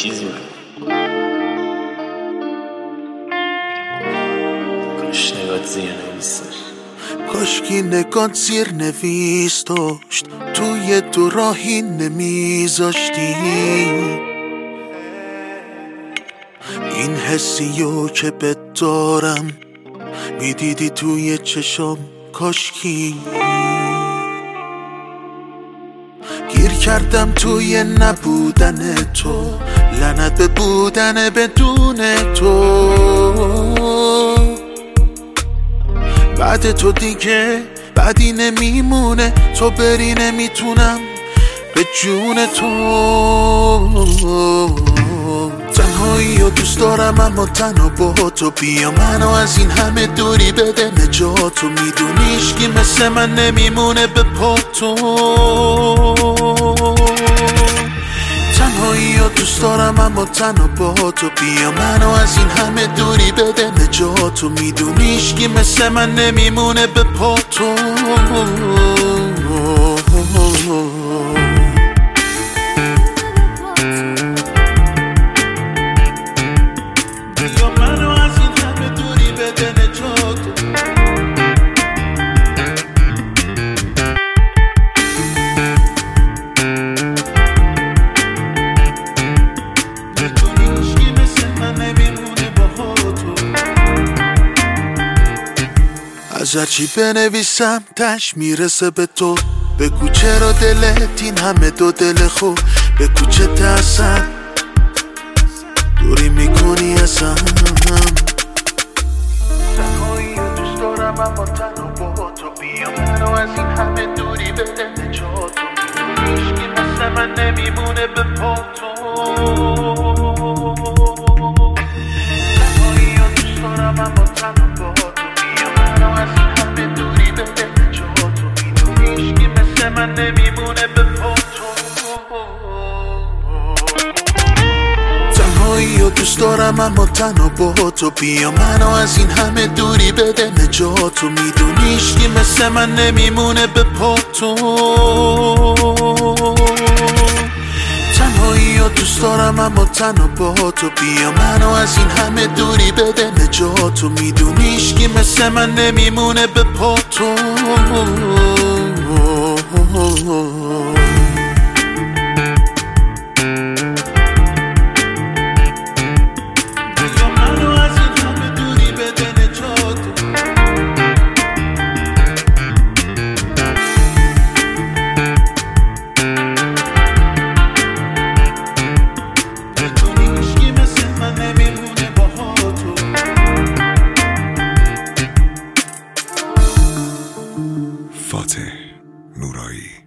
چیزی من کاش نگات زیر نویس داشت، کاشکی نگات زیر نویس داشت، توی تو راهی نمیذاشتی. این حسیو که بهت دارم میدیدی توی چشام، کاشکی گیر کردم توی نبودن تو، لعنت به بودن بدون تو. بعد تو دیگه بعدی نمیمونه، تو بری نمیتونم به جون تو. تنهایی و دوست دارم اما تنها با تو، بیا منو از این همه دوری بده نجاتو. میدونیش که مثل من نمیمونه به پا تو. تنهایی و دوست دارم اما تنها با تو، بیا منو از این همه دوری بده نجاتو. میدونیش که مثل من نمیمونه به پا تو. از هرچی بنویسم تش میرسه به تو. بگو چرا دلت این همه دو دل خوب، بگو چه ترسم دوری میکنی ازم. تنهایی و دوست دارم اما تنها با تو، بیا منو از این همه دوری بده نجاتو. هیچکی مثل من نمیمونه به پا تو. تنهایی و دوست دارم اما تنها با تو، من نمیمونه به پا تو. تنهایی و دوست دارم اما تنها با تو، بیا منو از این همه دوری بده نجاتو. میدونیش که مثل من نمیمونه به پا تو. تنهایی و دوست دارم اما تنها با تو، بیا منو از این همه دوری بده نجاتو. میدونیش که مثل من نمیمونه به پا تو. فاتح نورایی